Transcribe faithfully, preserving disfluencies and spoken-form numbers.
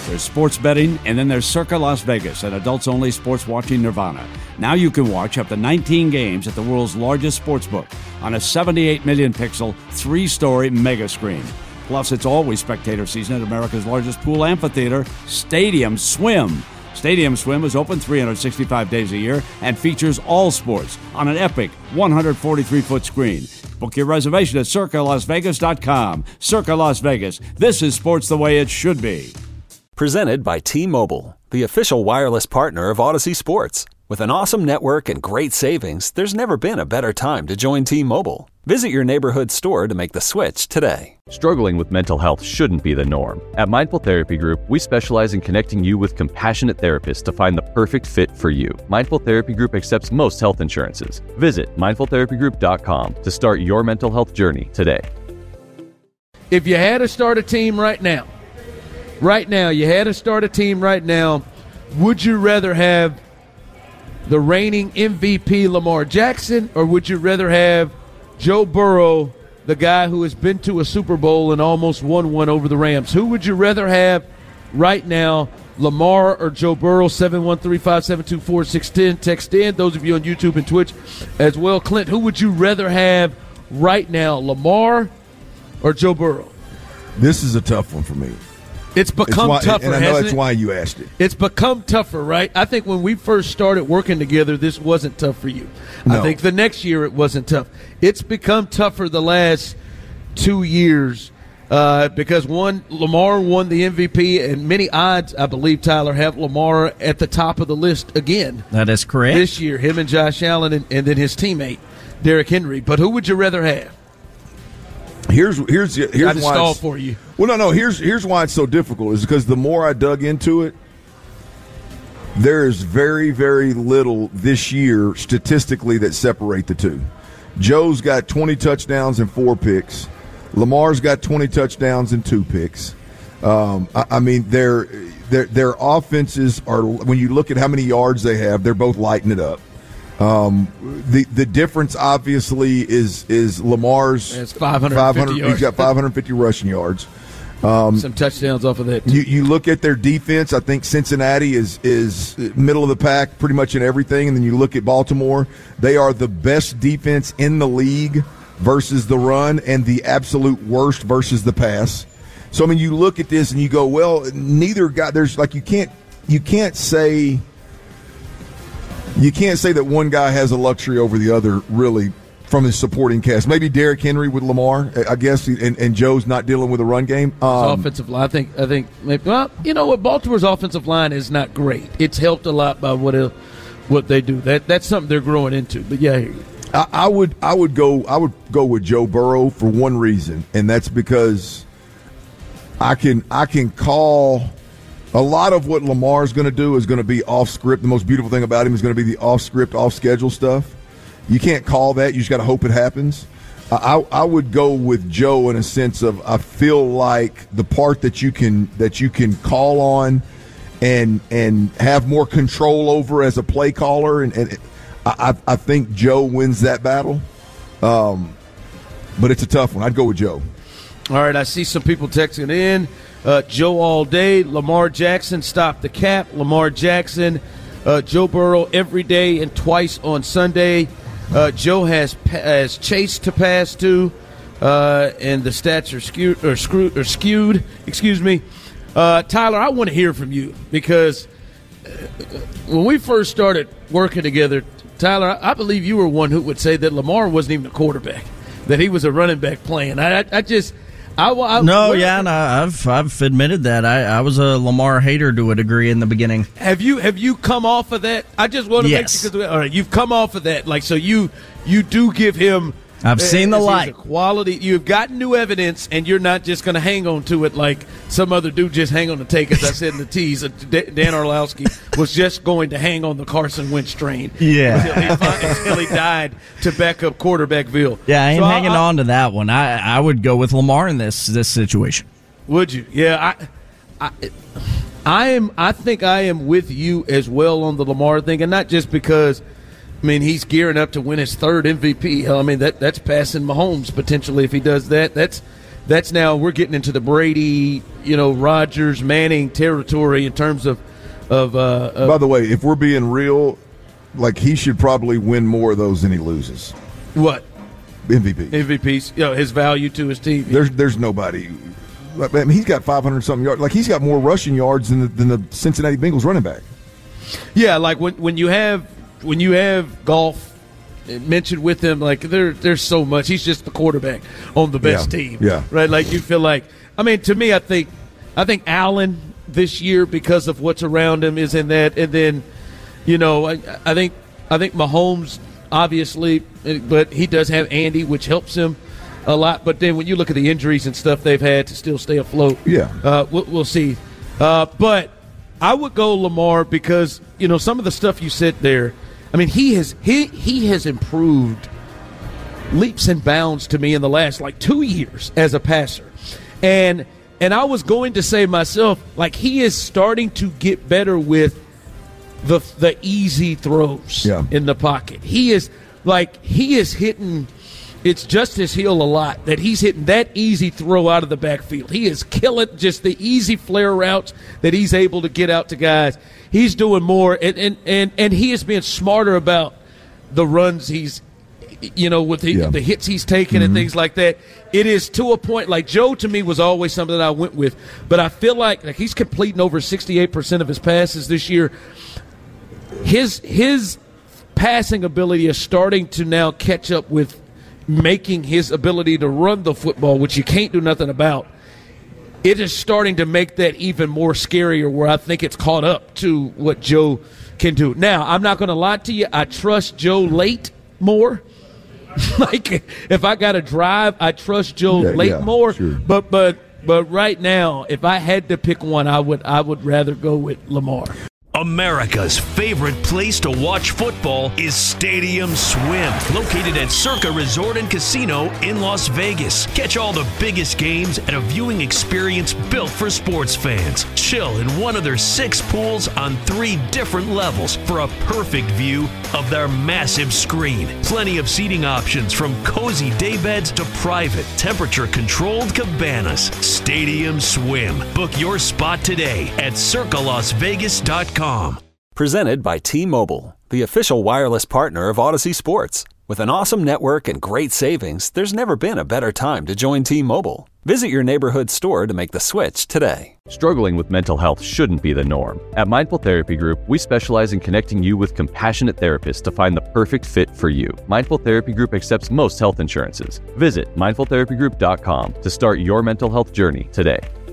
There's sports betting, and then there's Circa Las Vegas, an adults-only sports watching nirvana. Now you can watch up to nineteen games at the world's largest sportsbook on a seventy-eight million pixel, three-story mega screen. Plus, it's always spectator season at America's largest pool amphitheater, Stadium Swim. Stadium Swim is open three hundred sixty-five days a year and features all sports on an epic one hundred forty-three foot screen. Book your reservation at circa las vegas dot com. Circa Las Vegas. This is sports the way it should be. Presented by T-Mobile, the official wireless partner of Odyssey Sports. With an awesome network and great savings, there's never been a better time to join T-Mobile. Visit your neighborhood store to make the switch today. Struggling with mental health shouldn't be the norm. At Mindful Therapy Group, we specialize in connecting you with compassionate therapists to find the perfect fit for you. Mindful Therapy Group accepts most health insurances. Visit mindful therapy group dot com to start your mental health journey today. If you had to start a team right now, right now, you had to start a team right now, would you rather have the reigning M V P Lamar Jackson, or would you rather have Joe Burrow, the guy who has been to a Super Bowl and almost won one over the Rams? Who would you rather have right now, Lamar or Joe Burrow? seven one three, five seven two, four six one zero. Text in. Those of you on YouTube and Twitch as well. Clint, who would you rather have right now, Lamar or Joe Burrow? This is a tough one for me. It's become it's why, tougher, and I know hasn't that's it? why you asked it. It's become tougher, right? I think when we first started working together, this wasn't tough for you. No. I think the next year it wasn't tough. It's become tougher the last two years uh, because, one, Lamar won the M V P, and many odds, I believe, Tyler, have Lamar at the top of the list again. That is correct. This year, him and Josh Allen, and, and then his teammate, Derrick Henry. But who would you rather have? Here's here's here's I why stall it's, for you. Well, no, no. Here's here's why it's so difficult is because the more I dug into it, there is very very little this year statistically that separate the two. Joe's got twenty touchdowns and four picks. Lamar's got twenty touchdowns and two picks. Um, I, I mean, their their their offenses are. When you look at how many yards they have, they're both lighting it up. Um, the the difference obviously is is Lamar's it's five hundred fifty yards. He's got five hundred fifty rushing yards. Um, Some touchdowns off of that. You you look at their defense. I think Cincinnati is is middle of the pack pretty much in everything. And then you look at Baltimore. They are the best defense in the league versus the run, and the absolute worst versus the pass. So I mean, you look at this and you go, well, neither guy. There's like you can't you can't say. You can't say that one guy has a luxury over the other, really, from his supporting cast. Maybe Derrick Henry with Lamar, I guess, and, and Joe's not dealing with a run game. Um, offensive line, I think. I think. Maybe, well, you know what? Baltimore's offensive line is not great. It's helped a lot by what it, what they do. That that's something they're growing into. But yeah, I hear you. I, I would I would go I would go with Joe Burrow for one reason, and that's because I can I can call. A lot of what Lamar's going to do is going to be off script. The most beautiful thing about him is going to be the off script, off schedule stuff. You can't call that. You just got to hope it happens. I, I would go with Joe in a sense of I feel like the part that you can that you can call on and and have more control over as a play caller, and, and I, I think Joe wins that battle. Um, but it's a tough one. I'd go with Joe. All right, I see some people texting in. Uh, Joe all day. Lamar Jackson, stop the cap. Lamar Jackson. Uh, Joe Burrow every day and twice on Sunday. Uh, Joe has has Chase to pass to, uh, and the stats are skewed. Or, screwed, or skewed. Excuse me. Uh, Tyler, I want to hear from you because when we first started working together, Tyler, I, I believe you were one who would say that Lamar wasn't even a quarterback, that he was a running back playing. I, I, I just – I, I, no, yeah, no, I've I've admitted that. I, I was a Lamar hater to a degree in the beginning. Have you have you come off of that? I just want to yes. make sure. All right, you've come off of that. Like, so you you do give him. I've uh, seen the light. Quality. You've gotten new evidence, and you're not just going to hang on to it like some other dude just hang on to take. As I said in the tease, Dan Orlowski was just going to hang on the Carson Wentz train. Yeah, until he, until he died to back up quarterbackville. Yeah, I ain't so hanging I, on to that one. I I would go with Lamar in this this situation. Would you? Yeah, I, I, I am. I think I am with you as well on the Lamar thing, and not just because. I mean, he's gearing up to win his third M V P. I mean, that that's passing Mahomes potentially if he does that. That's that's now we're getting into the Brady, you know, Rodgers, Manning territory in terms of of. Uh, of By the way, if we're being real, like he should probably win more of those than he loses. What? M V P. M V Ps, you know, his value to his team. There's there's nobody. I mean, he's got five hundred something yards. Like he's got more rushing yards than the, than the Cincinnati Bengals running back. Yeah, like when when you have when you have Goff mentioned with him, like there there's so much. He's just the quarterback on the best yeah. team. Yeah, right. Like you feel like. I mean, to me, I think I think Allen this year because of what's around him is in that, and then you know I, I think I think Mahomes obviously, but he does have Andy, which helps him a lot. But then when you look at the injuries and stuff they've had to still stay afloat, yeah, uh, we'll, we'll see. Uh, but I would go Lamar because you know some of the stuff you said there. I mean, he has he he has improved leaps and bounds to me in the last like two years as a passer, and and I was going to say myself like he is starting to get better with the the easy throws yeah. in the pocket. He is like he is hitting. It's Justice Hill a lot that he's hitting that easy throw out of the backfield. He is killing just the easy flare routes that he's able to get out to guys. He's doing more, and and, and, and he is being smarter about the runs he's, you know, with the, yeah. the hits he's taking mm-hmm. and things like that. It is to a point, like Joe to me was always something that I went with, but I feel like, like he's completing over sixty-eight percent of his passes this year. His his passing ability is starting to now catch up with making his ability to run the football, which you can't do nothing about. It is starting to make that even more scarier where I think it's caught up to what Joe can do. Now, I'm not going to lie to you. I trust Joe late more. Like, if I got to drive, I trust Joe yeah, late yeah, more. Sure. But but but right now, if I had to pick one, I would I would rather go with Lamar. America's favorite place to watch football is Stadium Swim, located at Circa Resort and Casino in Las Vegas. Catch all the biggest games at a viewing experience built for sports fans. Chill in one of their six pools on three different levels for a perfect view of their massive screen. Plenty of seating options from cozy daybeds to private, temperature-controlled cabanas. Stadium Swim. Book your spot today at circa las vegas dot com. Presented by T-Mobile, the official wireless partner of Odyssey Sports. With an awesome network and great savings, there's never been a better time to join T-Mobile. Visit your neighborhood store to make the switch today. Struggling with mental health shouldn't be the norm. At Mindful Therapy Group, we specialize in connecting you with compassionate therapists to find the perfect fit for you. Mindful Therapy Group accepts most health insurances. Visit mindful therapy group dot com to start your mental health journey today.